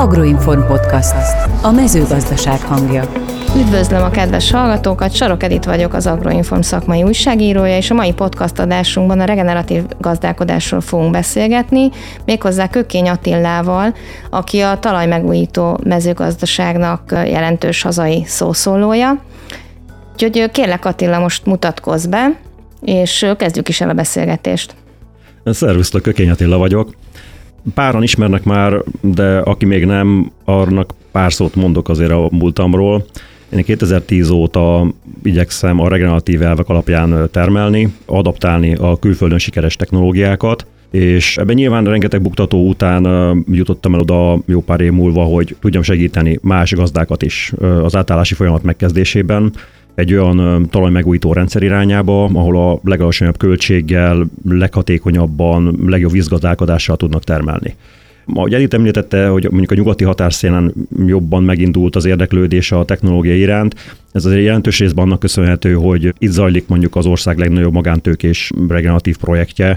Agroinform Podcast, a mezőgazdaság hangja. Üdvözlöm a kedves hallgatókat, Sarok Edit vagyok, az Agroinform szakmai újságírója, és a mai podcast adásunkban a regeneratív gazdálkodásról fogunk beszélgetni, méghozzá Kökény Attilával, aki a talajmegújító mezőgazdaságnak jelentős hazai szószólója. Úgyhogy kérlek Attila, most mutatkozz be, és kezdjük is el a beszélgetést. Szervusztok, Kökény Attila vagyok. Páran ismernek már, de aki még nem, annak pár szót mondok azért a múltamról. Én 2010 óta igyekszem a regeneratív elvek alapján termelni, adaptálni a külföldön sikeres technológiákat, és ebben nyilván rengeteg buktató után jutottam el oda jó pár év múlva, hogy tudjam segíteni más gazdákat is az átállási folyamat megkezdésében, egy olyan talajmegújító rendszer irányába, ahol a legalacsonyabb költséggel, leghatékonyabban, legjobb vízgazdálkodással tudnak termelni. Ahogy Edith említette, hogy mondjuk a nyugati határszélen jobban megindult az érdeklődés a technológia iránt, ez azért jelentős részben annak köszönhető, hogy itt zajlik mondjuk az ország legnagyobb magántőkés regeneratív projektje,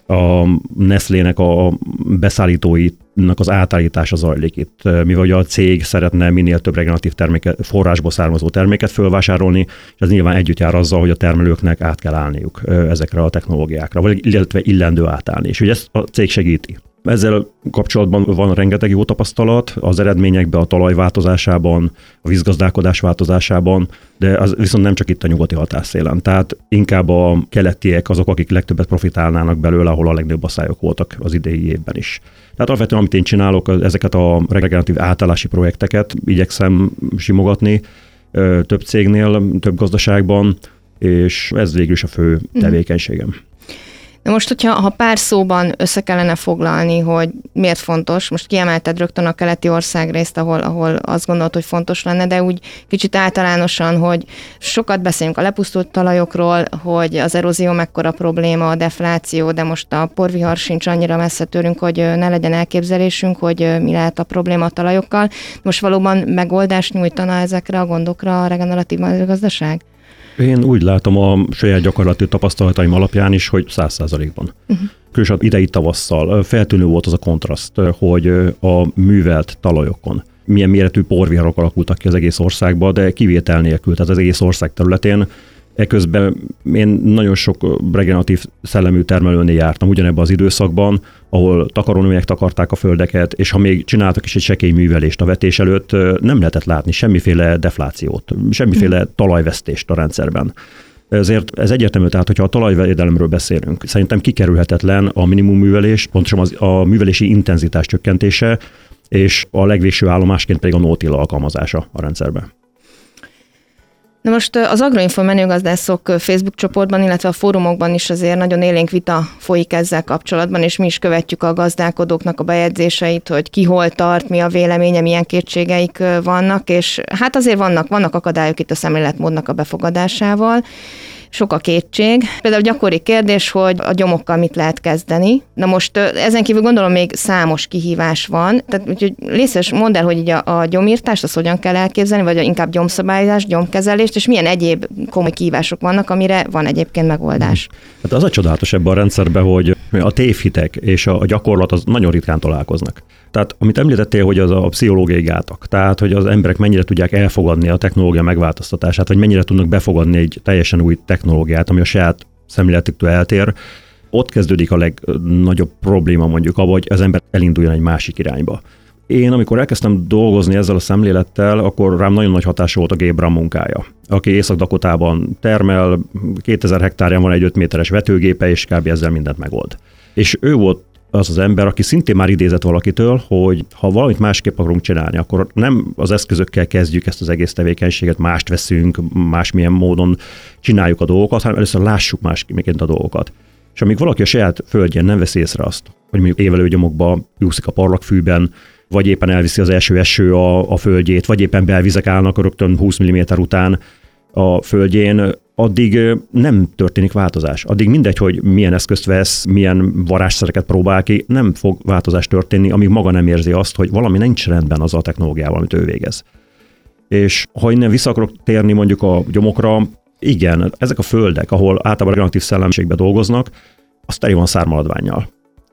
a Nestlének a beszállítóinak az átállítása zajlik itt, mivel a cég szeretne minél több regeneratív forrásból származó terméket fölvásárolni, és ez nyilván együtt jár azzal, hogy a termelőknek át kell állniuk ezekre a technológiákra, illetve illendő átállni, és hogy ezt a cég segíti. Ezzel kapcsolatban van rengeteg jó tapasztalat az eredményekben, a talaj változásában, a vízgazdálkodás változásában, de az viszont nem csak itt a nyugati határszélen. Tehát inkább a keletiek azok, akik legtöbbet profitálnának belőle, ahol a legnagyobb asszályok voltak az idei évben is. Tehát alapvetően, amit én csinálok, ezeket a regeneratív átállási projekteket igyekszem simogatni több cégnél, több gazdaságban, és ez végül is a fő tevékenységem. De most, hogyha pár szóban össze kellene foglalni, hogy miért fontos, most kiemelted rögtön a keleti országrészt, ahol azt gondolod, hogy fontos lenne, de úgy kicsit általánosan, hogy sokat beszélünk a lepusztult talajokról, hogy az erózió mekkora probléma, a defláció, de most a porvihar sincs annyira messze tőlünk, hogy ne legyen elképzelésünk, hogy mi lehet a probléma a talajokkal. Most valóban megoldást nyújtana ezekre a gondokra a regeneratív mezőgazdaság? Én úgy látom a saját gyakorlati tapasztalataim alapján is, hogy 100%-ban. Különösen idei tavasszal feltűnő volt az a kontraszt, hogy a művelt talajokon milyen méretű porviharok alakultak ki az egész országban, de kivétel nélkül, tehát az egész ország területén. Eközben én nagyon sok regeneratív szellemű termelőnél jártam ugyanebben az időszakban, ahol takarónövények takarták a földeket, és ha még csináltak is egy sekély művelést a vetés előtt, nem lehetett látni semmiféle deflációt, semmiféle talajvesztést a rendszerben. Ezért ez egyértelmű, tehát hogyha a talajvédelemről beszélünk, szerintem kikerülhetetlen a minimum művelés, pontosan a művelési intenzitás csökkentése, és a legvégső állomásként pedig a no-till alkalmazása a rendszerben. Na most az Agroinform menőgazdászok Facebook csoportban, illetve a fórumokban is azért nagyon élénk vita folyik ezzel kapcsolatban, és mi is követjük a gazdálkodóknak a bejegyzéseit, hogy ki hol tart, mi a véleménye, milyen kétségeik vannak, és hát azért vannak akadályok itt a szemléletmódnak a befogadásával. Sok a kétség. Például gyakori kérdés, hogy a gyomokkal mit lehet kezdeni. Na most ezen kívül gondolom még számos kihívás van. Tehát úgyhogy lészes, mondd el, hogy így a gyomírtást azt hogyan kell elképzelni, vagy inkább gyomszabályozás, gyomkezelést, és milyen egyéb komoly kihívások vannak, amire van egyébként megoldás. Hát az a csodálatos ebben a rendszerben, hogy a tévhitek és a gyakorlat az nagyon ritkán találkoznak. Tehát amit említettél, hogy az a pszichológiai gátak, tehát hogy az emberek mennyire tudják elfogadni a technológia megváltoztatását, vagy mennyire tudnak befogadni egy teljesen új technológiát, ami a saját szemléletüktől eltér, ott kezdődik a legnagyobb probléma mondjuk abban, hogy az ember elinduljon egy másik irányba. Én, amikor elkezdtem dolgozni ezzel a szemlélettel, akkor rám nagyon nagy hatása volt a Gabe Brown munkája, aki Észak-Dakotában termel, 2000 hektárján van egy 5 méteres vetőgépe, és kb. Ezzel mindent megold. És ő volt az ember, aki szintén már idézett valakitől, hogy ha valamit másképp akarunk csinálni, akkor nem az eszközökkel kezdjük ezt az egész tevékenységet, mást veszünk, másmilyen módon csináljuk a dolgokat, hanem először lássuk másként a dolgokat. És amíg valaki a saját földjén nem veszi észre azt, hogy mondjuk évelőgyomokba úszik a parlagfűben, vagy éppen elviszi az első eső a földjét, vagy éppen belvizek állnak rögtön 20 mm után a földjén, addig nem történik változás. Addig mindegy, hogy milyen eszközt vesz, milyen varázsszereket próbál ki, nem fog változás történni, amíg maga nem érzi azt, hogy valami nincs rendben azzal a technológiával, amit ő végez. És ha innen vissza akarok térni mondjuk a gyomokra, igen, ezek a földek, ahol általában regeneratív szellemiségben dolgoznak, az teli van szármaladvánnyal.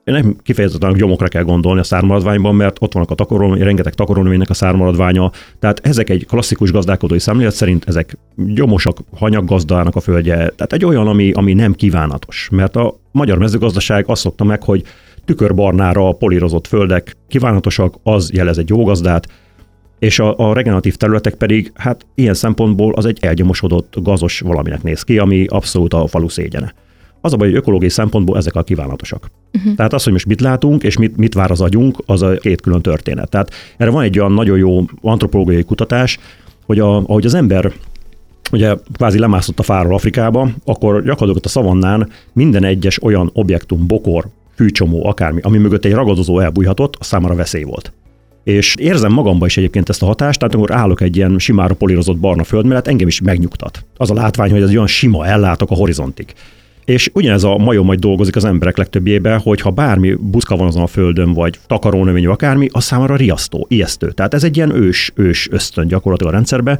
nem kifejezetten a gyomokra kell gondolni a szármaradványban, mert ott vannak rengeteg takarónövénynek a szármaradványa. Tehát ezek egy klasszikus gazdálkodói szemlélet szerint ezek gyomosak, hanyaggazdának a földje. Tehát egy olyan, ami nem kívánatos. Mert a magyar mezőgazdaság azt szokta meg, hogy tükörbarnára polírozott földek kívánatosak, az jelez egy jó gazdát, és a regeneratív területek pedig, hát ilyen szempontból az egy elgyomosodott, gazos valaminek néz ki, ami abszolút a falu szégyene. Az a baj, hogy ökológiai szempontból ezek a kívánatosak. Tehát az, hogy most mit látunk, és mit vár az agyunk, az a két külön történet. Tehát erre van egy olyan nagyon jó antropológiai kutatás, hogy ahogy az ember ugye kvázi lemászott a fáról Afrikába, akkor gyakorlatilag a szavannán minden egyes olyan objektum, bokor, fűcsomó, akármi, ami mögött egy ragadozó elbújhatott, az számára veszély volt. És érzem magamban is egyébként ezt a hatást, tehát amikor állok egy ilyen simára polírozott barna föld mellett, engem is megnyugtat. Az a látvány, hogy ez olyan sima, ellátok a horizontig. És ugyanez a majom majd dolgozik az emberek legtöbbjében, hogy ha bármi buszka van azon a földön, vagy takarónövény, vagy akármi, az számára riasztó, ijesztő. Tehát ez egy ilyen ős ösztön gyakorlatilag a rendszerbe,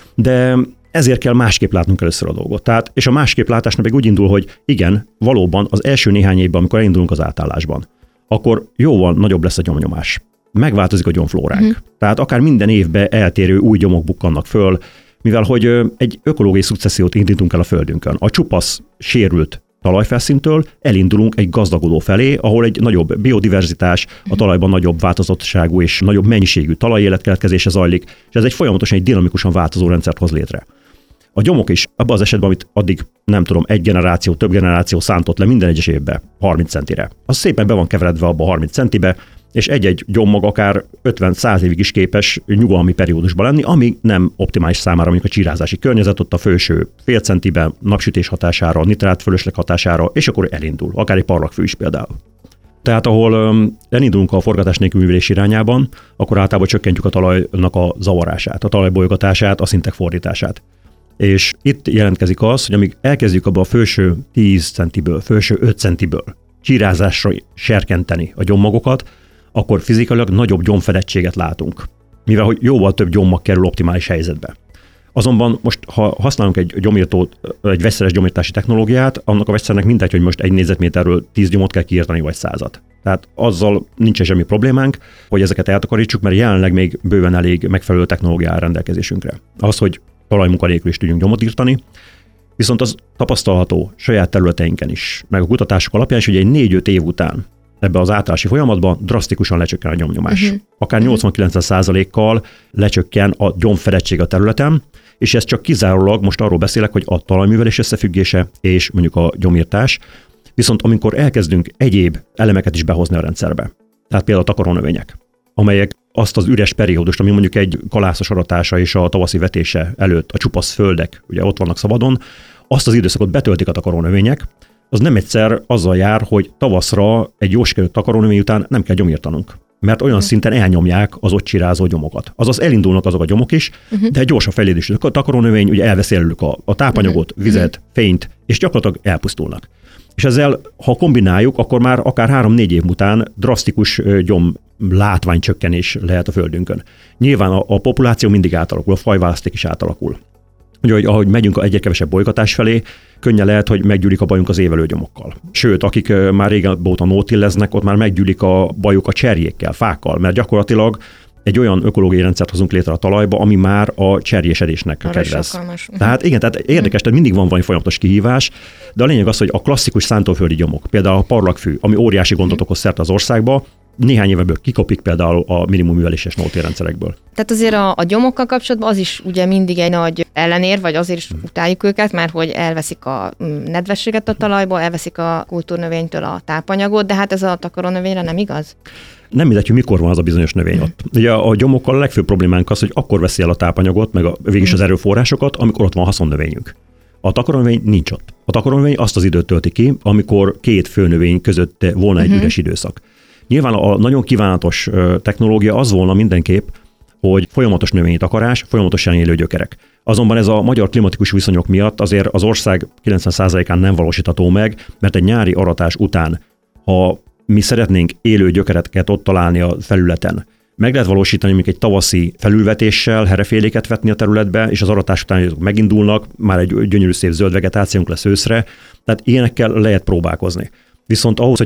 de ezért kell másképp látnunk először a dolgot. Tehát, és a másképp látásnak meg úgy indul, hogy igen, valóban az első néhány évben, amikor elindulunk az átállásban, akkor jóval nagyobb lesz a gyomnyomás. Megváltozik a gyomflóránk. Tehát akár minden évben eltérő új gyomok bukkannak föl, mivel hogy egy ökológiai szukcessziót indítunk el a földünkön. A csupasz sérült talajfelszíntől elindulunk egy gazdagodó felé, ahol egy nagyobb biodiverzitás, a talajban nagyobb változatosságú és nagyobb mennyiségű talajéletkeletkezése zajlik, és ez egy folyamatosan egy dinamikusan változó rendszert hoz létre. A gyomok is abban az esetben, amit addig nem tudom, egy generáció, több generáció szántott le minden egyes évben 30 centire. Az szépen be van keveredve abba a 30 centibe, és egy-egy gyommag akár 50-100 évig is képes nyugalmi periódusban lenni, ami nem optimális számára, mondjuk a csírázási környezet, ott a felső fél centiben, napsütés hatására, nitrát fölösleg hatására, és akkor elindul, akár egy parlagfű is például. Tehát ahol elindulunk a forgatás nélkül művelés irányában, akkor általában csökkentjük a talajnak a zavarását, a talajbolygatását, a szintek fordítását. És itt jelentkezik az, hogy amíg elkezdjük abba a felső 10 centiből, felső 5 centiből csírázásra serkenteni a gyommagokat, akkor fizikailag nagyobb gyomfedettséget látunk, mivel hogy jóval több gyommag kerül optimális helyzetbe. Azonban most, ha használunk egy gyomírtót, egy vegyszeres gyomírtási technológiát, annak a vegyszernek mindegy, hogy most egy négyzetméterről 10 gyomot kell kiírtani, vagy 100-at. Tehát azzal nincsen semmi problémánk, hogy ezeket eltakarítsuk, mert jelenleg még bőven elég megfelelő technológia áll rendelkezésünkre. Az, hogy talajmunka nélkül is tudjunk gyomot írtani, viszont az tapasztalható saját területeinken is, meg a kutatások alapján is, hogy egy 4-5 év után ebbe az átállási folyamatban drasztikusan lecsökken a gyomnyomás. Akár 80-90%-kal lecsökken a gyomfedettség a területen, és ez csak kizárólag, most arról beszélek, hogy a talajművelés összefüggése és mondjuk a gyomírtás, viszont amikor elkezdünk egyéb elemeket is behozni a rendszerbe, tehát például a takarónövények, amelyek azt az üres periódust, ami mondjuk egy kalászos aratása és a tavaszi vetése előtt a csupasz földek, ugye ott vannak szabadon, azt az időszakot betöltik a takarónövények, az nem egyszer azzal jár, hogy tavaszra egy jó sikerült takarónövény után nem kell gyomírtanunk, mert olyan szinten elnyomják az ott csirázó gyomokat. Azaz elindulnak azok a gyomok is, de egy gyorsabb fejlődés. A takarónövény ugye elveszi előlük a tápanyagot, vizet, fényt, és gyakorlatilag elpusztulnak. És ezzel, ha kombináljuk, akkor már akár 3-4 év után drasztikus gyom látványcsökkenés lehet a földünkön. Nyilván a populáció mindig átalakul, a fajválaszték is átalakul. Ugye, ahogy megyünk egyre kevesebb bolygatás felé, könnyen lehet, hogy meggyűlik a bajunk az évelő gyomokkal. Sőt, akik már régen óta nótilleznek, ott már meggyűlik a bajuk a cserjékkel, fákkal, mert gyakorlatilag egy olyan ökológiai rendszert hozunk létre a talajba, ami már a cserjésedésnek kedvez. Tehát igen, tehát érdekes, tehát mindig van valami folyamatos kihívás, de a lényeg az, hogy a klasszikus szántóföldi gyomok, például a parlagfű, ami óriási gondot okoz szerte az országba, néhány éveből kikopik például a minimum műveléses nótérrendszerekből. Tehát azért a gyomokkal kapcsolatban az is ugye mindig egy nagy ellenér, vagy azért is utáljuk őket, mert hogy elveszik a nedvességet a talajból, elveszik a kultúrnövénytől a tápanyagot, de hát ez a takarónövényre nem igaz? Nem mindegy, hogy mikor van az a bizonyos növény ott. Ugye a gyomokkal a legfőbb problémánk az, hogy akkor veszi el a tápanyagot, meg végig az erőforrásokat, amikor ott van haszonnövényünk. A takarónövény nincs ott. A takarónövény azt az időt tölti ki, amikor két főnövény között volna egy üres időszak. Nyilván a nagyon kívánatos technológia az volna mindenképp, hogy folyamatos növényi takarás, folyamatosan élő gyökerek. Azonban ez a magyar klimatikus viszonyok miatt azért az ország 90%-án nem valósítható meg, mert egy nyári aratás után, ha mi szeretnénk élő gyökereket ott találni a felületen, meg lehet valósítani mondjuk egy tavaszi felülvetéssel, hereféléket vetni a területbe, és az aratás után megindulnak, már egy gyönyörű szép zöld vegetációnk lesz őszre, tehát ilyenekkel lehet próbálkozni. Viszont ahhoz, hogyha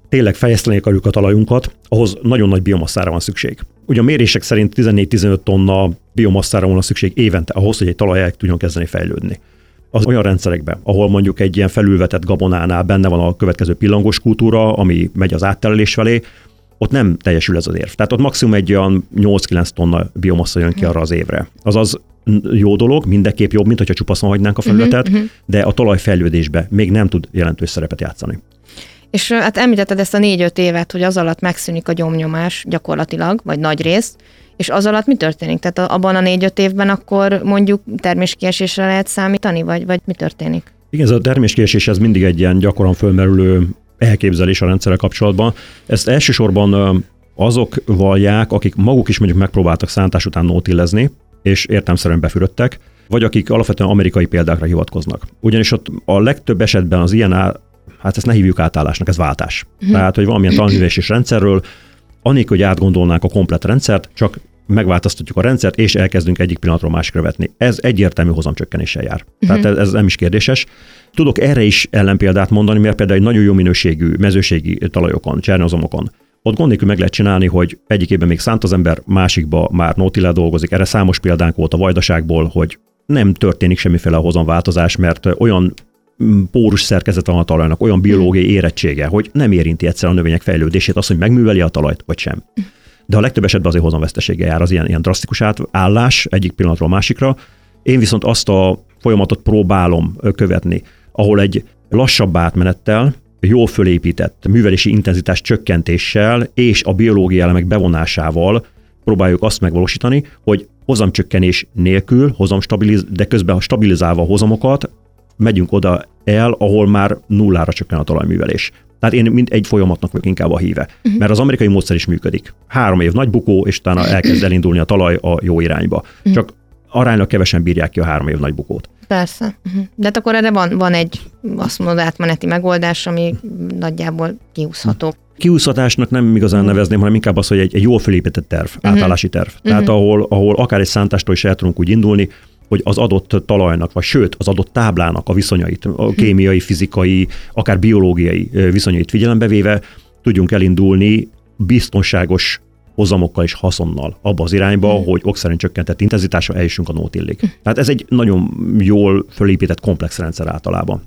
tényleg fejleszteni akarjuk a talajunkat, ahhoz nagyon nagy biomasszára van szükség. Ugye a mérések szerint 14-15 tonna biomasszára van szükség évente ahhoz, hogy egy talaj el tudjon kezdeni fejlődni. Az olyan rendszerekben, ahol mondjuk egy ilyen felülvetett gabonánál benne van a következő pillangós kultúra, ami megy az áttelelés felé, ott nem teljesül ez az érv. Tehát ott maximum egy olyan 8-9 tonna biomassa jön ki arra az évre. Azaz jó dolog, mindenképp jobb, mint hogyha csupaszon hagynánk a felületet, de a talajfejlődésbe még nem tud jelentős szerepet játszani. És hát említetted ezt a 4-5 évet, hogy az alatt megszűnik a gyomnyomás gyakorlatilag, vagy nagy rész, és az alatt mi történik? Tehát abban a 4-5 évben akkor mondjuk terméskiesésre lehet számítani, vagy mi történik? Igen, ez a terméskiesés ez mindig egy ilyen gyakran fölmerülő elképzelés a rendszerrel kapcsolatban. Ezt elsősorban azok vallják, akik maguk is mondjuk megpróbáltak szántás után no-tillezni, és értelemszerűen befürödtek, vagy akik alapvetően amerikai példákra hivatkoznak. Ugyanis ott a legtöbb esetben az ilyen, hát ezt ne hívjuk átállásnak, ez váltás. Tehát, hogy valamilyen talajművelési rendszerről, anélkül, hogy átgondolnánk a komplett rendszert, csak megváltoztatjuk a rendszert, és elkezdünk egyik pillanatról másikra vetni. Ez egyértelmű hozamcsökkenéssel jár. Tehát ez nem is kérdéses. Tudok erre is ellenpéldát mondani, mert például egy nagyon jó minőségű mezőségi talajokon, csernozomokon, ott gond nélkül meg lehet csinálni, hogy egyik évben még szánt az ember, másikba már no-tillel dolgozik. Erre számos példánk volt a Vajdaságból, hogy nem történik semmiféle hozamváltozás, mert olyan pórus szerkezet van a talajnak, olyan biológiai érettsége, hogy nem érinti egyszer a növények fejlődését, az, hogy megműveli a talajt, vagy sem. De a legtöbb esetben azért hozamveszteséggel jár az ilyen drasztikus átállás egyik pillanatról másikra. Én viszont azt a folyamatot próbálom követni, ahol egy lassabb átmenettel, jól fölépített művelési intenzitás csökkentéssel és a biológiai elemek bevonásával próbáljuk azt megvalósítani, hogy hozamcsökkenés nélkül, de közben stabilizálva a hozamokat, megyünk oda el, ahol már nullára csökken a talajművelés. Tehát én mind egy folyamatnak vagyok inkább a híve. Mert az amerikai módszer is működik. 3 év nagy bukó, és utána elkezd elindulni a talaj a jó irányba. Csak aránylag kevesen bírják ki a 3 év nagy bukót. Persze. De hát akkor erre van egy, azt mondod, átmeneti megoldás, ami nagyjából kiúszható. Kiúszhatásnak nem igazán nevezném, hanem inkább az, hogy egy jól felépített terv, átállási terv. Tehát ahol akár egy szántástól is el tudunk úgy indulni, hogy az adott talajnak, vagy sőt, az adott táblának a viszonyait, a kémiai, fizikai, akár biológiai viszonyait figyelembe véve tudjunk elindulni biztonságos hozamokkal és haszonnal abba az irányba, hogy oxigén csökkentett intenzitásra eljussunk a no-tillig. Tehát ez egy nagyon jól fölépített komplex rendszer általában.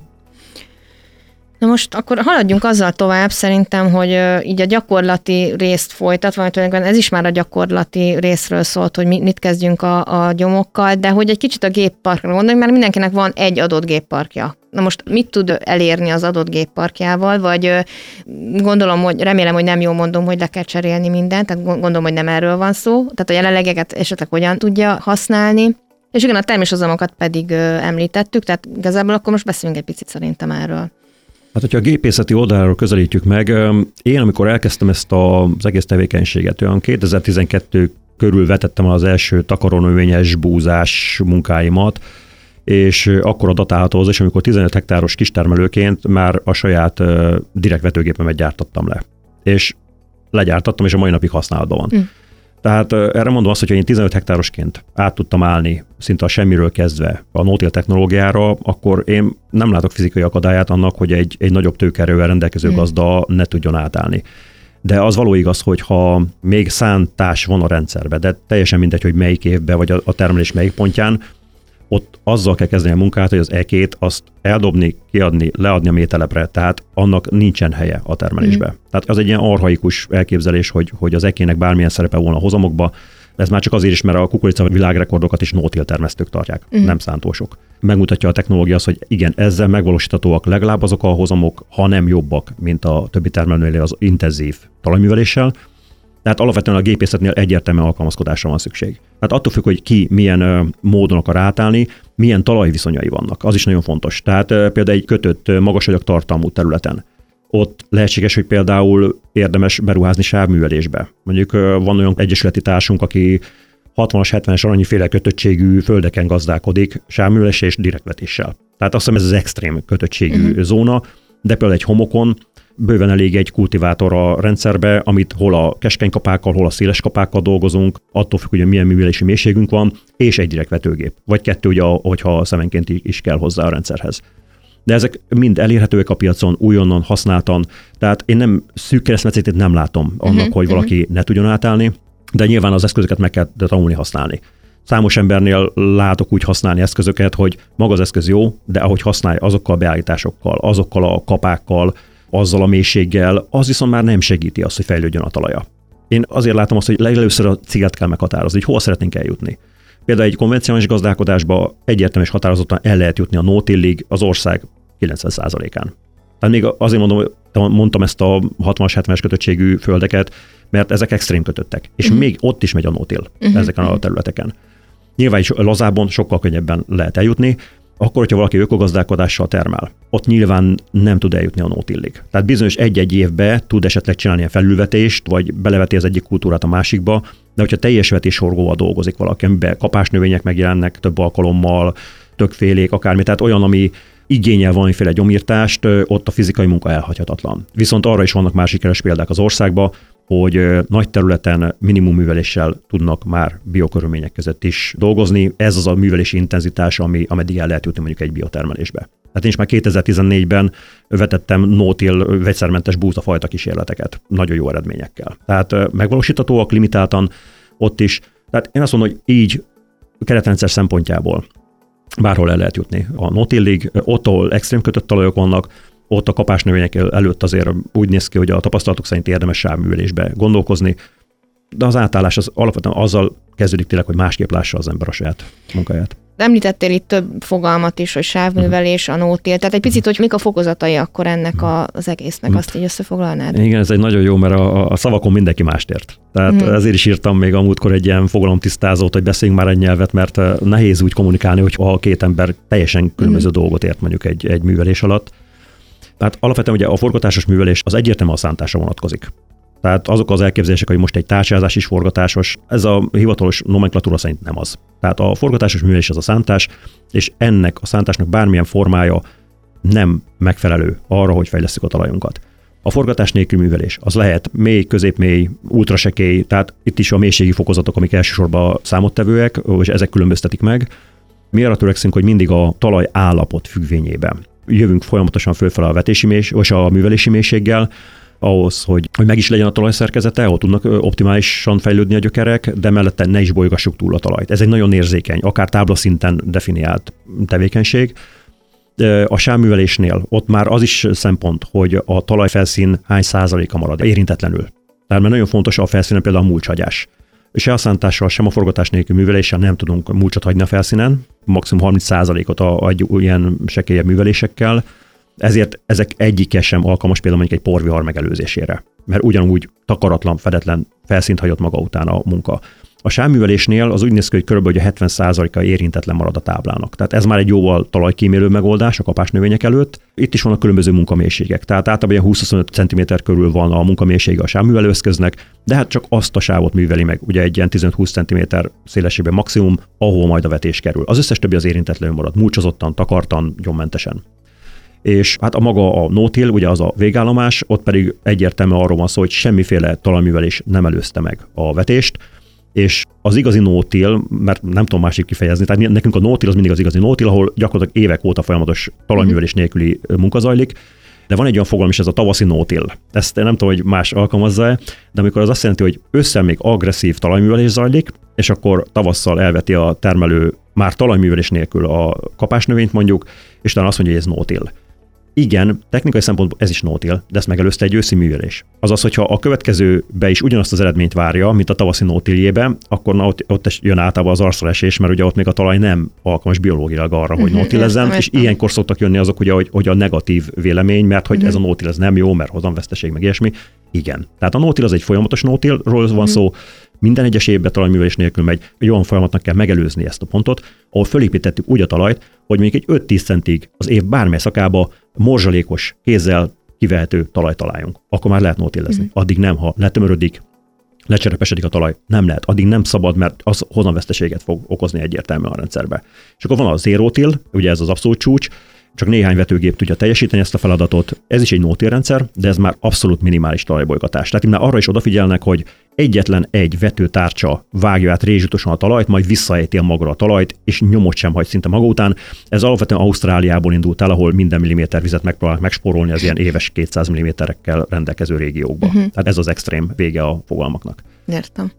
Na most akkor haladjunk azzal tovább szerintem, hogy így a gyakorlati részt folytatva, vagy tulajdonképpen ez is már a gyakorlati részről szólt, hogy mit kezdjünk a gyomokkal, de hogy egy kicsit a gépparkra gondoljunk, mert mindenkinek van egy adott gépparkja. Na most mit tud elérni az adott gépparkjával, vagy gondolom, hogy remélem, hogy nem jól mondom, hogy le kell cserélni mindent, tehát gondolom, hogy nem erről van szó, tehát a jelenlegeket esetleg hogyan tudja használni. És igen, a terméshozamokat pedig említettük, tehát igazából akkor most beszélünk egy picit szerintem erről. Hát, hogyha a gépészeti oldalról közelítjük meg, én amikor elkezdtem ezt az egész tevékenységet, olyan 2012 körül vetettem az első takarónövényes búzás munkáimat, és akkor datálható az is, amikor 15 hektáros kistermelőként már a saját direktvetőgépemet gyártattam le. És legyártattam, és a mai napig használatban van. Tehát erre mondom azt, hogy én 15 hektárosként át tudtam állni szinte a semmiről kezdve a no-till technológiára, akkor én nem látok fizikai akadályát annak, hogy egy nagyobb tőkeerővel rendelkező gazda ne tudjon átállni. De az való igaz, hogy ha még szántás van a rendszerben, de teljesen mindegy, hogy melyik évben vagy a termelés melyik pontján, ott azzal kell kezdeni a munkát, hogy az ekét azt eldobni, kiadni, leadni a mételepre, tehát annak nincsen helye a termelésbe. Tehát az egy ilyen archaikus elképzelés, hogy az ekének bármilyen szerepe volna a hozamokba. Ez már csak azért is, mert a kukorica világrekordokat is no-till termesztők tartják, nem szántósok. Megmutatja a technológia azt, hogy igen, ezzel megvalósíthatóak legalább azok a hozamok, ha nem jobbak, mint a többi termelőnél az intenzív talajműveléssel. Tehát alapvetően a gépészetnél egyértelműen alkalmazkodásra van szükség. Tehát attól függ, hogy ki milyen módon akar átállni, milyen talajviszonyai vannak. Az is nagyon fontos. Tehát például egy kötött magas anyagtartalmú területen. Ott lehetséges, hogy például érdemes beruházni sávművelésbe. Mondjuk van olyan egyesületi társunk, aki 60-as, 70-es aranyiféle kötöttségű földeken gazdálkodik sávművelés és direktvetéssel. Tehát azt hiszem ez az extrém kötöttségű zóna, de például egy homokon bőven elég egy kultivátor a rendszerbe, amit hol a keskeny kapákkal, hol a széles kapákkal dolgozunk, attól függ, hogy milyen művelési mélységünk van, és egy direktvetőgép. Vagy 2, ugye, hogyha szemenként is kell hozzá a rendszerhez. De ezek mind elérhetőek a piacon, újonnan, használtan, tehát én nem szűk keresztmetszetét nem látom annak, hogy valaki ne tudjon átállni, de nyilván az eszközöket meg kell tanulni használni. Számos embernél látok úgy használni eszközöket, hogy maga az eszköz jó, de ahogy használja azokkal a beállításokkal, azokkal a kapákkal, azzal a mélységgel, az viszont már nem segíti azt, hogy fejlődjön a talaja. Én azért látom azt, hogy legelőször a célt kell meghatározni, hogy hol szeretnénk eljutni. Például egy konvencionális gazdálkodásba egyértelműen és határozottan el lehet jutni a no-tillig az ország 90%-án. Tehát még azért mondtam ezt a 60-70-es kötöttségű földeket, mert ezek extrém kötöttek, és még ott is megy a no-till ezeken a területeken. Nyilván is lazábban sokkal könnyebben lehet eljutni, akkor, hogyha valaki ökogazdálkodással termel, ott nyilván nem tud eljutni a no-tillig. Tehát bizonyos egy-egy évbe tud esetleg csinálni a felülvetést, vagy beleveti az egyik kultúrát a másikba, de hogyha teljes vetéshorgóval dolgozik valaki, amiben kapásnövények megjelennek több alkalommal, többfélék, akármi, tehát olyan, ami igényel valamiféle gyomírtást, ott a fizikai munka elhagyhatatlan. Viszont arra is vannak már sikeres példák az országban, hogy nagy területen minimum műveléssel tudnak már biokörülmények között is dolgozni. Ez az a művelési intenzitás, ameddig el lehet jutni mondjuk egy biotermelésbe. Hát én is már 2014-ben vetettem no-till vegyszermentes búzafajta kísérleteket, nagyon jó eredményekkel. Tehát megvalósíthatóak limitáltan ott is. Tehát én azt mondom, hogy így keretrendszer szempontjából bárhol el lehet jutni a no-tillig, ott, ahol extrém kötött talajok vannak, ott a kapásnövények előtt azért úgy néz ki, hogy a tapasztalatok szerint érdemes sávművelésbe gondolkozni, de az átállás az alapvetően azzal kezdődik tényleg, hogy másképp lássa az ember a saját munkáját. Említettél itt több fogalmat is, hogy sávművelés, a no-till, tehát egy picit, hogy mik a fokozatai akkor ennek az egésznek, azt így összefoglalnád? Igen, ez egy nagyon jó, mert a szavakon mindenki mást ért. Tehát ezért is írtam még a múltkor egy ilyen fogalomtisztázót, hogy beszéljünk már egy nyelvet, mert nehéz úgy kommunikálni, hogy ha két ember teljesen különböző dolgot ért mondjuk egy művelés alatt. Tehát alapvetően ugye a forgatásos művelés az egyértelműen a szántásra vonatkozik. Tehát azok az elképzelések, hogy most egy tárcsázás is forgatásos, ez a hivatalos nomenklatúra szerint nem az. Tehát a forgatásos művelés az a szántás, és ennek a szántásnak bármilyen formája nem megfelelő arra, hogy fejlesszük a talajunkat. A forgatás nélkül művelés az lehet mély, középmély, ultrasekély, tehát itt is a mélységi fokozatok, amik elsősorban számottevőek, és ezek különböztetik meg. Mi arra törekszünk, hogy mindig a talaj állapot függvényében jövünk folyamatosan fölfele a vetési vagy a művelési mélységgel, ahhoz, hogy meg is legyen a talajszerkezete, ahol tudnak optimálisan fejlődni a gyökerek, de mellette ne is bolygassuk túl a talajt. Ez egy nagyon érzékeny, akár táblaszinten definiált tevékenység. A sávművelésnél ott már az is szempont, hogy a talajfelszín hány százaléka marad érintetlenül. Tehát mert nagyon fontos a felszínen például a mulcshagyás. Se a szántással, sem a forgatás nélkül műveléssel nem tudunk mulcsot hagyni a felszínen, maximum 30%-ot egy ilyen sekélyebb művelésekkel, ezért ezek egyike sem alkalmas például mondjuk egy porvihar megelőzésére, mert ugyanúgy takaratlan, fedetlen felszínt hagyott maga után a munka. A sávművelésnél az úgy néz ki, hogy körülbelül 70%-a érintetlen marad a táblának. Tehát ez már egy jóval talajkímélő megoldás a kapásnövények előtt. Itt is vannak különböző munkamélységek. Tehát általában 20-25 cm körül van a munkamélysége a sávművelőeszköznek, de hát csak azt a sávot műveli meg, ugye egy ilyen 15-20 cm szélességben maximum, ahol majd a vetés kerül. Az összes többi az érintetlenül marad, mulcsozottan, takartan, gyommentesen. És hát a maga a no-till, ugye az a végállomás, ott pedig egyértelműen arról van szó, hogy semmiféle talajművelés nem előzte meg a vetést, és az igazi no-till, mert nem tudom másik kifejezni, tehát nekünk a no-till az mindig az igazi no-till, ahol gyakorlatilag évek óta folyamatos talajművelés nélküli munka zajlik, de van egy olyan fogalom is, ez a tavaszi no-till. Ezt nem tudom, hogy más alkalmazza-e, de amikor az azt jelenti, hogy ősszel még agresszív talajművelés zajlik, és akkor tavasszal elveti a termelő már talajművelés nélkül a kapásnövényt mondjuk, és talán azt mondja, hogy ez no-till. Igen, technikai szempontból ez is no-till, de ezt megelőzte egy őszi művelés. Azaz, hogyha a következőbe is ugyanazt az eredményt várja, mint a tavaszi no-tilljébe, akkor ott jön általában az arcraesés, mert ugye ott még a talaj nem alkalmas biológiailag arra, hogy no-tillezzen, és ilyenkor szoktak jönni azok, ugye, hogy a negatív vélemény, mert hogy ez a no-till ez nem jó, mert hozamveszteség, meg ilyesmi. Igen. Tehát a no-till az egy folyamatos no-tillról van szó, minden egyes évben talajművelés nélkül megy, egy olyan folyamatnak kell megelőzni ezt a pontot, ahol fölépítettük úgy a talajt, hogy mondjuk egy 5-10 centig az év bármely szakába morzsalékos, kézzel kivehető talajt találjunk. Akkor már lehet no-tillezni. Addig nem, ha letömörödik, lecserepesedik a talaj, nem lehet. Addig nem szabad, mert az hozamveszteséget fog okozni egyértelműen a rendszerbe. És akkor van a zero till, ugye ez az abszolút csúcs, csak néhány vetőgép tudja teljesíteni ezt a feladatot. Ez is egy no-till rendszer, de ez már abszolút minimális talajbolygatás. Tehát már arra is odafigyelnek, hogy egyetlen egy vetőtárcsa vágja át rézsütösen a talajt, majd visszaejti a magra a talajt, és nyomot sem hagy szinte maga után. Ez alapvetően Ausztráliából indult el, ahol minden milliméter vizet megpróbálnak megspórolni az ilyen éves 200 mm-ekkel rendelkező régiókba. Tehát ez az extrém vége a fogalmaknak. Értem.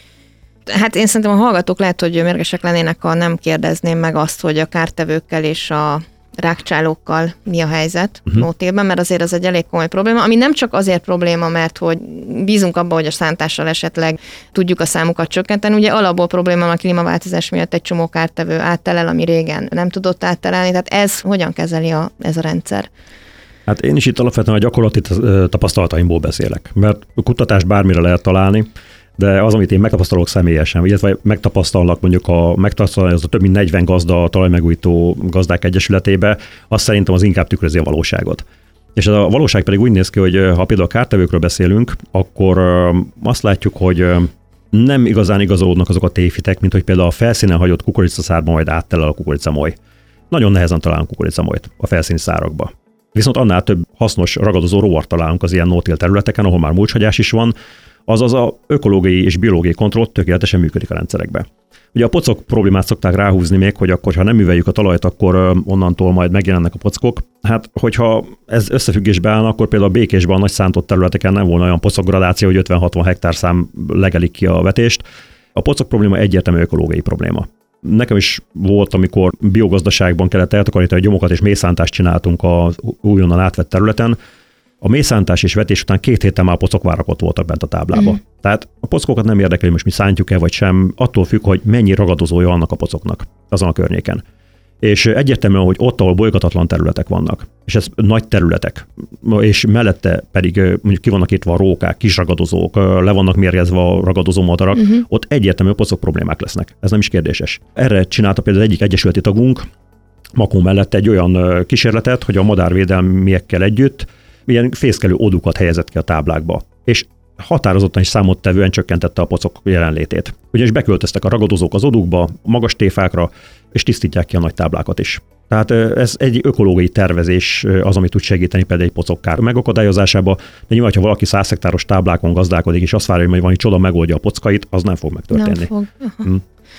Hát én szerintem a hallgatók lehet, hogy mérgesek lennének, ha nem kérdezném meg azt, hogy a kártevőkkel és a rákcsálókkal mi a helyzet no-tillben, mert azért az egy elég komoly probléma, ami nem csak azért probléma, mert hogy bízunk abba, hogy a szántással esetleg tudjuk a számukat csökkenteni. Ugye alapból probléma a klímaváltozás miatt egy csomó kártevő áttelel, ami régen nem tudott áttelelni, tehát ez hogyan kezeli ez a rendszer? Hát én is itt alapvetően a gyakorlati tapasztalataimból beszélek, mert kutatást bármire lehet találni, de az, amit én megtapasztalok személyesen, illetve megtapasztalnak mondjuk az a több mint 40 gazda a talajmegújító gazdák egyesületébe, azt szerintem az inkább tükrözi a valóságot. És a valóság pedig úgy néz ki, hogy ha például a kártevőkről beszélünk, akkor azt látjuk, hogy nem igazán igazolódnak azok a tévhitek, mint hogy például a felszínen hagyott kukoricaszárban majd áttelel a kukoricamoly. Nagyon nehezen találunk kukoricamolyt a felszíni szárakba. Viszont annál több hasznos ragadozó rovart találunk az ilyen no-till területeken, ahol már mulcshagyás is van, azaz az ökológiai és biológiai kontroll tökéletesen működik a rendszerekbe. Ugye a pocok problémát szokták ráhúzni még, hogy akkor, ha nem műveljük a talajt, akkor onnantól majd megjelennek a pockok. Hát, hogyha ez összefüggésbe áll, akkor például a Békésben a nagy szántott területeken nem volna olyan pocokgradáció, hogy 50-60 hektárszám legelik ki a vetést. A pocok probléma egyértelmű ökológiai probléma. Nekem is volt, amikor biogazdaságban kellett eltakarítani a gyomokat, és mélyszántást csináltunk az újonnan átvett területen. A mélyszántás és vetés után 2 héten már pocokvárak ott voltak bent a táblába. Tehát a pockokat nem érdekel, hogy most mi szántjuk-e vagy sem, attól függ, hogy mennyi ragadozója annak a pocoknak azon a környéken. És egyértelműen, hogy ott, ahol bolygatatlan területek vannak, és ez nagy területek, és mellette pedig mondjuk ki vannak írtva a rókák, kis ragadozók, le vannak mérgezve a ragadozó madarak, ott egyértelműen pocok problémák lesznek. Ez nem is kérdéses. Erre csinálta például egyik egyesületi tagunk, Makó mellett egy olyan kísérletet, hogy a madárvédelmiekkel együtt ilyen fészkelő odukat helyezett ki a táblákba, és határozottan is számottevően csökkentette a pocok jelenlétét. Ugyanis beköltöztek a ragadozók az odukba, magas téfákra, és tisztítják ki a nagy táblákat is. Tehát ez egy ökológiai tervezés az, ami tud segíteni például egy pocokkár megakadályozásában, de nyilván, ha valaki 100 hektáros táblákon gazdálkodik, és azt várja, hogy valami csoda megoldja a pockait, az nem fog megtörténni. Nem fog.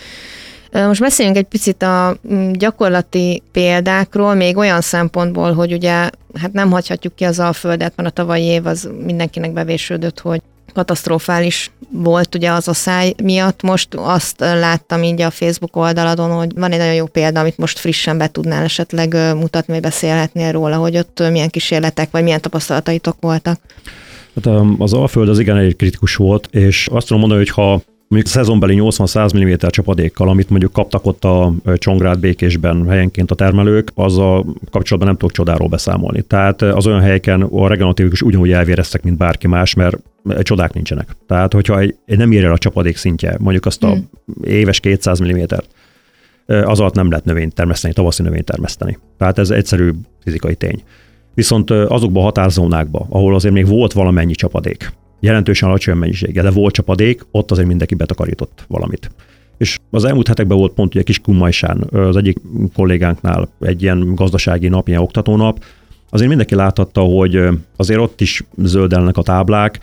Most beszéljünk egy picit a gyakorlati példákról, még olyan szempontból, hogy ugye hát nem hagyhatjuk ki az Alföldet, mert a tavalyi év az mindenkinek bevésődött, hogy katasztrofális volt ugye az a száj miatt. Most azt láttam így a Facebook oldaladon, hogy van egy nagyon jó példa, amit most frissen be tudnál esetleg mutatni, vagy beszélhetnél róla, hogy ott milyen kísérletek, vagy milyen tapasztalataitok voltak. Hát az Alföld az igen egy kritikus volt, és azt tudom mondani, hogy ha mondjuk szezonbeli 80-100 mm csapadékkal, amit mondjuk kaptak ott a Csongrád Békésben helyenként a termelők, azzal kapcsolatban nem tudok csodáról beszámolni. Tehát az olyan helyeken a regeneratívek is ugyanúgy elvéreztek, mint bárki más, mert csodák nincsenek. Tehát, hogyha egy nem ér el a csapadék szintje, mondjuk azt a éves 200 mm-t, az alatt nem lehet növényt termeszteni, tavaszi növényt termeszteni. Tehát ez egyszerű fizikai tény. Viszont azokban a határzónákban, ahol azért még volt valamennyi csapadék, jelentősen alacsony mennyisége, de volt csapadék, ott azért mindenki betakarított valamit. És az elmúlt hetekben volt pont ugye Kiskunmajsán, az egyik kollégánknál egy ilyen gazdasági nap, ilyen oktatónap, azért mindenki láthatta, hogy azért ott is zöldelnek a táblák,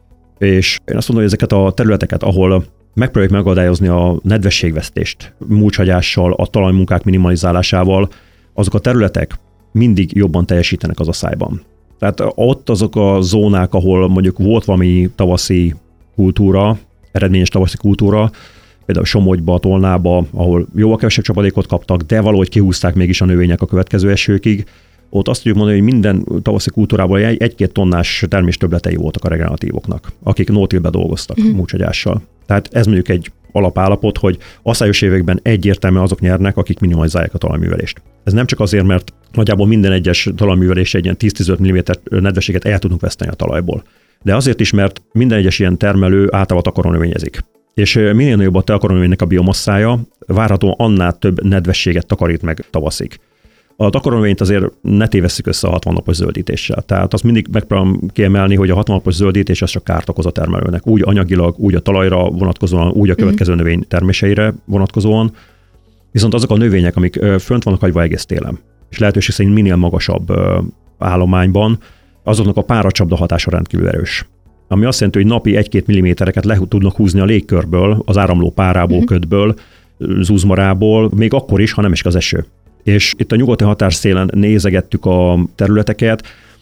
és én azt mondom, hogy ezeket a területeket, ahol megpróbáljuk megadályozni a nedvességvesztést mulcshagyással, a talajmunkák minimalizálásával, azok a területek mindig jobban teljesítenek az asszályban. Tehát ott azok a zónák, ahol mondjuk volt valami tavaszi kultúra, eredményes tavaszi kultúra, például Somogyba, Tolnába, ahol jóval kevesebb csapadékot kaptak, de valahogy kihúzták mégis a növények a következő esőkig. Ott azt tudjuk mondani, hogy minden tavaszi kultúrában 1-2 tonnás terméstöbbletei voltak a regeneratívoknak, akik no-tillbe dolgoztak mulcshagyással. Tehát ez mondjuk egy alapállapot, hogy asszályos években egyértelműen azok nyernek, akik minimalizálják a talajművelést. Ez nem csak azért, mert nagyjából minden egyes talajművelés egy ilyen 10-15 mm nedvességet el tudunk veszteni a talajból. De azért is, mert minden egyes ilyen termelő általában takarónövényezik. És minél nagyobb a takarónövénynek a biomasszája, várhatóan annál több nedvességet takarít meg tavaszig. A takarónövényt azért ne tévesszük össze a 60 napos zöldítéssel. Tehát azt mindig megpróbálom kiemelni, hogy a 60 napos zöldítés az csak kárt okoz a termelőnek. Úgy anyagilag, úgy a talajra vonatkozóan, úgy a következő növény terméseire vonatkozóan. Viszont azok a növények, amik fönt vannak hagyva egész télen, és lehetőség szerint minél magasabb állományban, azoknak a páracsapda hatása rendkívül erős. Ami azt jelenti, hogy napi 1-2 millimétereket le tudnak húzni a légkörből, az áramló párából, ködből, zuzmarából, még akkor is, ha nem esik az eső. És itt a nyugati határszélen nézegettük a területeket,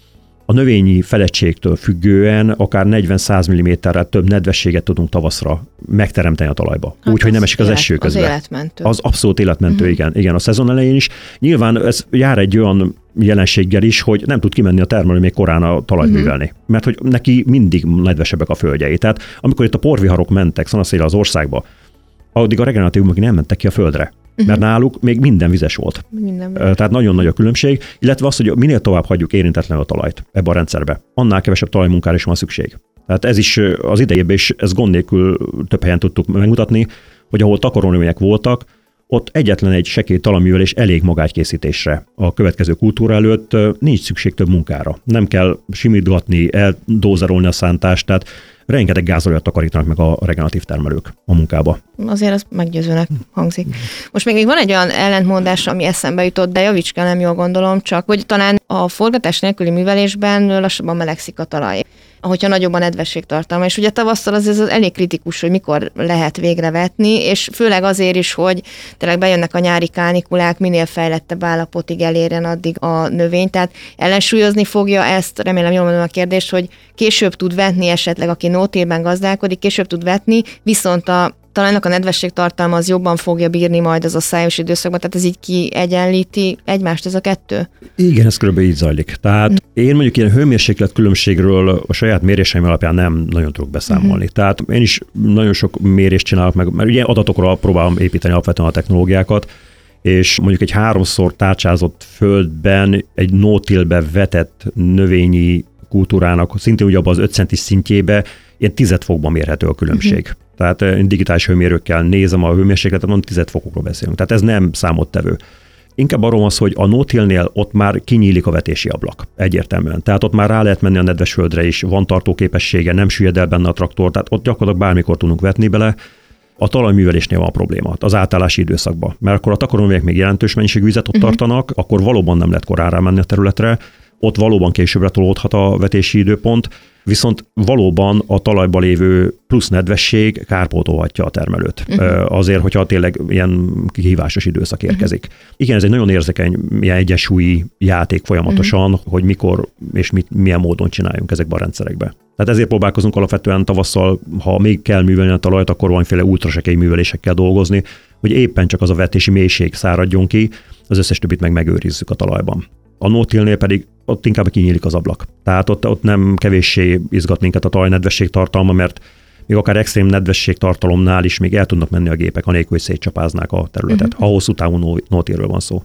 a növényi felettségtől függően akár 40-100 mm-rel több nedvességet tudunk tavaszra megteremteni a talajba. Hát úgy, hogy nem esik az eső közben. Az életmentő. Az abszolút életmentő, igen, a szezon elején is. Nyilván ez jár egy olyan jelenséggel is, hogy nem tud kimenni a termelő még korán a talajt művelni. Mert hogy neki mindig nedvesebbek a földjei. Tehát amikor itt a porviharok mentek szanaszéle az országba, addig a regeneratívumok nem mentek ki a földre. Mert náluk még minden vizes volt. Tehát nagyon nagy a különbség, illetve az, hogy minél tovább hagyjuk érintetlen a talajt ebbe a rendszerbe, annál kevesebb talajmunkára is van szükség. Tehát ez is az idejében is, ez gond nélkül több helyen tudtuk megmutatni, hogy ahol takarónövények voltak, ott egyetlen egy sekély talajművelés elég magágykészítésre. A következő kultúra előtt nincs szükség több munkára. Nem kell simítgatni, eldózerolni a szántást, tehát rengeteg gázolajat takarítanak meg a regeneratív termelők a munkába. Azért az meggyőzőnek hangzik. Most még van egy olyan ellentmondás, ami eszembe jutott, de javíts kell, nem jól gondolom, csak hogy talán a forgatás nélküli művelésben lassabban melegszik a talaj, ahogyha nagyobb a nedvességtartalma. És ugye tavasszal az elég kritikus, hogy mikor lehet végre vetni, és főleg azért is, hogy tényleg bejönnek a nyári kánikulák, minél fejlettebb állapotig elérjen addig a növény. Tehát ellensúlyozni fogja ezt, remélem jól mondom a kérdést, hogy később tud vetni esetleg, aki no-tillben gazdálkodik, később tud vetni, viszont a talajnak a nedvességtartalma az jobban fogja bírni majd az asszályos időszakban, tehát ez így kiegyenlíti egymást ez a kettő? Igen, ez körülbelül így zajlik. Tehát én mondjuk ilyen hőmérséklet különbségről a saját méréseim alapján nem nagyon tudok beszámolni. Tehát én is nagyon sok mérést csinálok meg, mert ugye adatokra próbálom építeni alapvetően a technológiákat, és mondjuk egy 3-szor tárcsázott földben egy no-tillbe vetett növényi kultúrának szintén ugye abban az 5 centis szintjébe ilyen 10 fokban mérhető a különbség. Tehát digitális hőmérőkkel nézem a hőmérsékletet, mondom 10 fokokról beszélünk. Tehát ez nem számottevő. Inkább arról van szó, hogy a no-tillnél ott már kinyílik a vetési ablak. Egyértelműen. Tehát ott már rá lehet menni a nedves földre is, van tartóképessége, nem süllyed el benne a traktor, tehát ott gyakorlatilag bármikor tudunk vetni bele. A talajművelésnél van a probléma, az átállási időszakban. Mert akkor a takarónövények még jelentős mennyiségű vizet ott tartanak, akkor valóban nem lehet korán rámenni a területre, ott valóban későbbre tolódhat a vetési időpont, viszont valóban a talajban lévő plusz nedvesség kárpótolhatja a termelőt. Azért, hogyha tényleg ilyen kihívásos időszak érkezik. Igen, ez egy nagyon érzékeny ilyen egyensúlyi játék folyamatosan, hogy mikor és milyen módon csináljunk ezekben a rendszerekbe. Tehát ezért próbálkozunk alapvetően tavasszal, ha még kell művelni a talajt, akkor valamiféle ultrasekély művelésekkel dolgozni, hogy éppen csak az a vetési mélység száradjon ki, az összes többit meg megőrizzük a talajban. A no-tillnél pedig ott inkább kinyílik az ablak. Tehát ott nem kevéssé izgat minket a talajnedvesség tartalma, mert még akár extrém nedvesség tartalomnál is még el tudnak menni a gépek, anélkül, hogy szétcsapáznák a területet. Ha hosszú távú no-tillről van szó.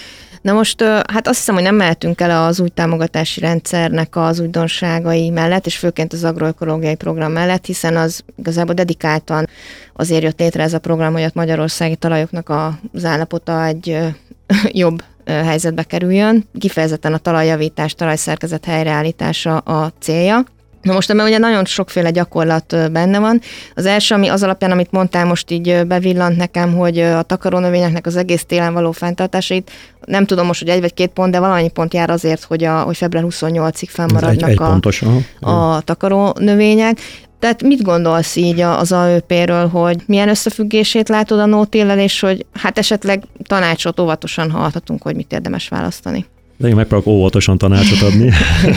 Na most, hát azt hiszem, hogy nem mehetünk el az új támogatási rendszernek az újdonságai mellett, és főként az agroökológiai program mellett, hiszen az igazából dedikáltan azért jött létre ez a program, hogy a magyarországi talajoknak az állapota egy jobb helyzetbe kerüljön. Kifejezetten a talajjavítás, talajszerkezet helyreállítása a célja. Na most ebben ugye nagyon sokféle gyakorlat benne van. Az első, ami az alapján, amit mondtál, most így bevillant nekem, hogy a takarónövényeknek az egész télen való fenntartásait, nem tudom most, hogy 1 vagy 2 pont, de valamennyi pont jár azért, hogy február 28-ig fennmaradnak a takarónövények. Tehát mit gondolsz így az AÖP-ről, hogy milyen összefüggését látod a no-tillel, és hogy hát esetleg tanácsot óvatosan hallhatunk, hogy mit érdemes választani? De én megpróbálok óvatosan tanácsot adni.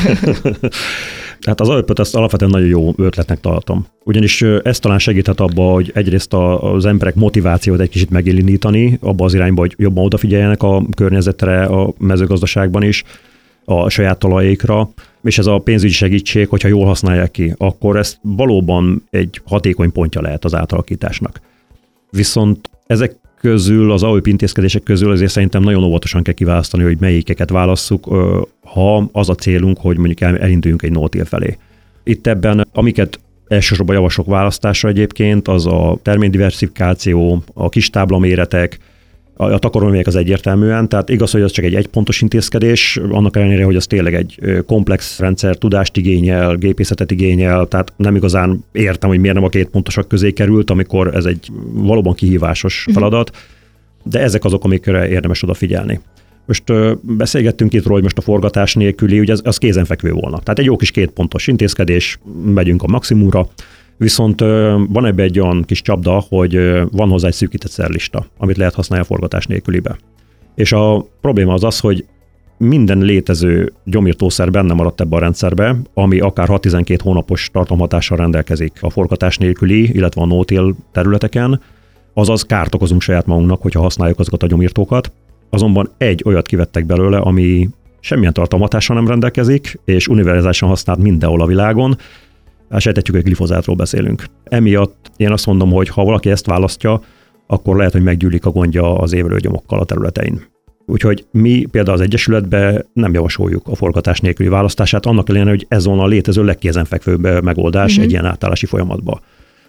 Tehát az AÖP-öt ezt alapvetően nagyon jó ötletnek tartom. Ugyanis ez talán segíthet abba, hogy egyrészt az emberek motivációt egy kicsit megindítani, abba az irányba, hogy jobban odafigyeljenek a környezetre, a mezőgazdaságban is, a saját talajaikra, és ez a pénzügyi segítség, hogyha jól használják ki, akkor ez valóban egy hatékony pontja lehet az átalakításnak. Viszont ezek közül, az AÖP intézkedések közül azért szerintem nagyon óvatosan kell kiválasztani, hogy melyikeket válasszuk, ha az a célunk, hogy mondjuk elinduljunk egy no-till felé. Itt ebben, amiket elsősorban javaslok választásra egyébként, az a terménydiversifikáció, a kis táblaméretek, a takarónövények az egyértelműen, tehát igaz, hogy az csak egy egypontos intézkedés, annak ellenére, hogy az tényleg egy komplex rendszer, tudást igényel, gépészetet igényel, tehát nem igazán értem, hogy miért nem a 2 pontosak közé került, amikor ez egy valóban kihívásos feladat, de ezek azok, amikre érdemes odafigyelni. Most beszélgettünk itt róla, hogy most a forgatás nélküli, ugye az kézenfekvő volna. Tehát egy jó kis 2 pontos intézkedés, megyünk a maximumra, viszont van ebbe egy olyan kis csapda, hogy van hozzá egy szűkített szerlista, amit lehet használni a forgatás nélkülibe. És a probléma az, hogy minden létező gyomírtószer benne maradt ebbe a rendszerbe, ami akár 6-12 hónapos tartalomhatással rendelkezik a forgatás nélküli, illetve a no-till területeken, azaz kárt okozunk saját magunknak, hogyha használjuk azokat a gyomírtókat. Azonban egy olyat kivettek belőle, ami semmilyen tartalomhatással nem rendelkezik, és univerzálisan használt mindenhol a világon. Sejtetjük, hogy glifozátról beszélünk. Emiatt én azt mondom, hogy ha valaki ezt választja, akkor lehet, hogy meggyűlik a gondja az évelőgyomokkal a területein. Úgyhogy mi például az Egyesületben nem javasoljuk a forgatás nélküli választását, annak ellenére, hogy ez volna a létező legkézenfekvőbb megoldás egy ilyen átállási folyamatba.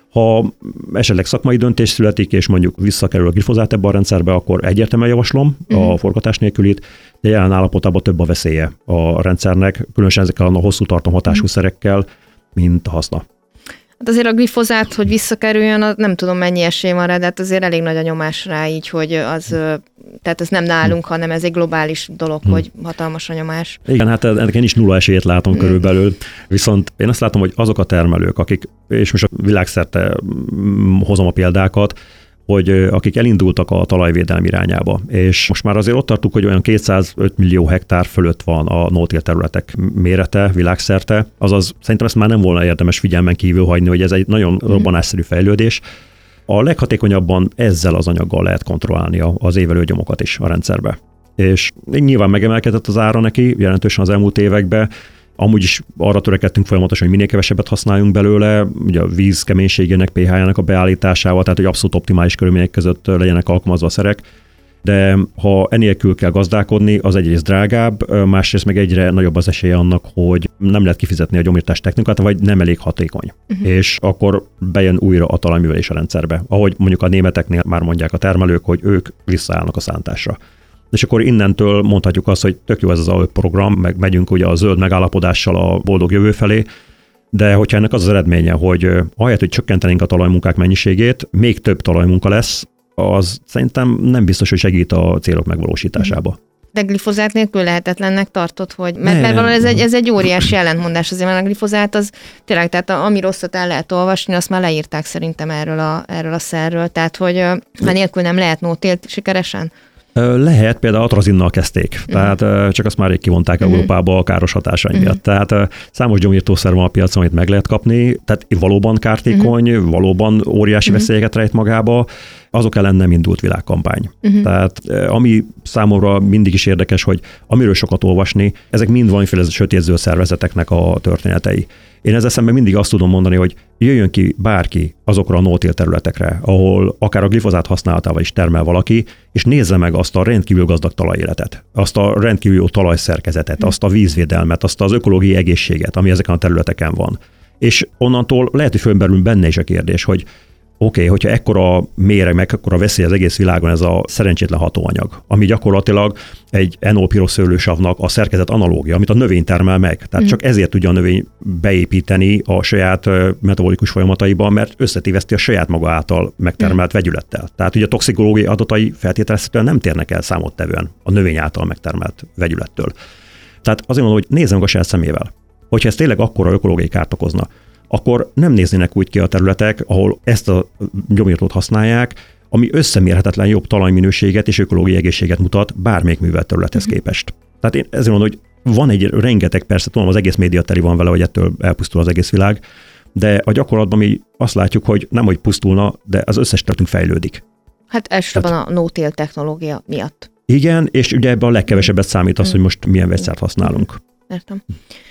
Ha esetleg szakmai döntés születik, és mondjuk visszakerül a glifozát ebbe a rendszerbe, akkor egyértelműen javaslom a forgatás nélkülit, de jelen állapotában több a veszélye a rendszernek, különösen ezekkel a hosszú tartalomhatású szerekkel, mint a haszna. Hát azért a glifozát, hogy visszakerüljön, nem tudom mennyi esély van rá, de hát azért elég nagy a nyomás rá így, hogy az, tehát ez nem nálunk, hanem ez egy globális dolog, hogy hatalmas a nyomás. Igen, hát ennek én is nulla esélyt látom körülbelül, viszont én azt látom, hogy azok a termelők, akik, és most a világszerte hozom a példákat, hogy akik elindultak a talajvédelem irányába, és most már azért ott tartunk, hogy olyan 205 millió hektár fölött van a no-till területek mérete világszerte, azaz szerintem ezt már nem volna érdemes figyelmen kívül hagyni, hogy ez egy nagyon robbanásszerű fejlődés. A leghatékonyabban ezzel az anyaggal lehet kontrollálni az évelőgyomokat is a rendszerbe. És nyilván megemelkedett az ára neki jelentősen az elmúlt években. Amúgy is arra törekedtünk folyamatosan, hogy minél kevesebbet használjunk belőle, ugye a víz keménységének, pH-jának a beállításával, tehát hogy abszolút optimális körülmények között legyenek alkalmazva a szerek. De ha enélkül kell gazdálkodni, az egyrészt drágább, másrészt meg egyre nagyobb az esélye annak, hogy nem lehet kifizetni a gyomírtás technikát, vagy nem elég hatékony. És akkor bejön újra a talajművelés a rendszerbe. Ahogy mondjuk a németeknél már mondják a termelők, hogy ők visszaállnak a szántásra. És akkor innentől mondhatjuk azt, hogy tök jó ez az AÖP program, meg megyünk ugye a zöld megállapodással a boldog jövő felé, de hogyha ennek az eredménye, hogy ahelyett, hogy csökkentenénk a talajmunkák mennyiségét, még több talajmunka lesz, az szerintem nem biztos, hogy segít a célok megvalósításába. De glifozát nélkül lehetetlennek tartod, hogy mert valahol ez egy óriási ellentmondás azért, mert a glifozát az tényleg, tehát ami rosszat el lehet olvasni, azt már leírták szerintem erről a szerről, tehát hogy ha nélkül nem lehet no-tillt sikeresen. Lehet, például atrazinnal kezdték, tehát csak azt már rég kivonták Európába a káros hatásai miatt. Tehát számos gyomírtószer van a piacon, amit meg lehet kapni, tehát valóban kártékony, valóban óriási veszélyeket rejt magába, azok ellen nem indult világkampány. Tehát ami számomra mindig is érdekes, hogy amiről sokat olvasni, ezek mind valamiféle sötétzöld szervezeteknek a történetei. Én ezzel szemben mindig azt tudom mondani, hogy jöjjön ki bárki azokra a no-till területekre, ahol akár a glifozát használatával is termel valaki, és nézze meg azt a rendkívül gazdag talajéletet, azt a rendkívül jó talajszerkezetet, azt a vízvédelmet, azt az ökológiai egészséget, ami ezeken a területeken van. És onnantól lehet, hogy fölmerül benne is a kérdés, hogy oké, hogyha ekkora méreg, meg ekkora veszély az egész világon ez a szerencsétlen hatóanyag, ami gyakorlatilag egy enolpiroszőlősavnak a szerkezet analógia, amit a növény termel meg. Tehát csak ezért tudja a növény beépíteni a saját metabolikus folyamataiban, mert összetéveszti a saját maga által megtermelt vegyülettel. Tehát ugye a toxikológiai adatai feltételezhetően nem térnek el számottevően a növény által megtermelt vegyülettől. Tehát azért mondom, hogy nézzem a saját szemével. Hogyha ez tényleg akkora ökológiai kárt okozna, akkor nem néznének úgy ki a területek, ahol ezt a gyomírtót használják, ami összemérhetetlen jobb talajminőséget és ökológiai egészséget mutat bármelyik művelt területhez képest. Tehát én ezért mondom, hogy van egy rengeteg, persze tudom, az egész média teli van vele, hogy ettől elpusztul az egész világ, de a gyakorlatban mi azt látjuk, hogy nem, hogy pusztulna, de az összes területünk fejlődik. Hát elsősorban a no-till technológia miatt. Igen, és ugye ebben a legkevesebbet számít az, hogy most milyen vegyszert használunk. Értem.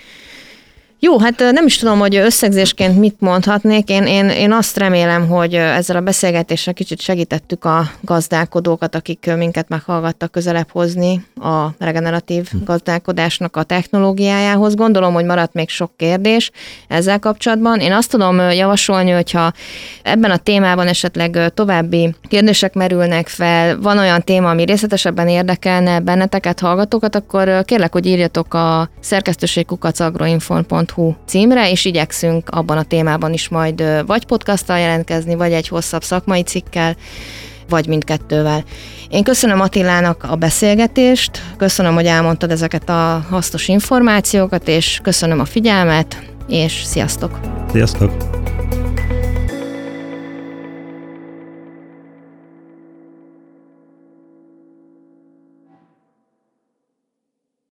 Jó, hát nem is tudom, hogy összegzésként mit mondhatnék. Én azt remélem, hogy ezzel a beszélgetéssel kicsit segítettük a gazdálkodókat, akik minket meghallgattak, közelebb hozni a regeneratív gazdálkodásnak a technológiájához. Gondolom, hogy maradt még sok kérdés ezzel kapcsolatban. Én azt tudom javasolni, hogyha ebben a témában esetleg további kérdések merülnek fel, van olyan téma, ami részletesebben érdekelne benneteket, hallgatókat, akkor kérlek, hogy írjatok a szerkesztőség@agroinform.hu címre, és igyekszünk abban a témában is majd vagy podcasttal jelentkezni, vagy egy hosszabb szakmai cikkel. vagy mindkettővel. Én köszönöm Attilának a beszélgetést, köszönöm, hogy elmondtad ezeket a hasznos információkat, és köszönöm a figyelmet, és sziasztok! Sziasztok!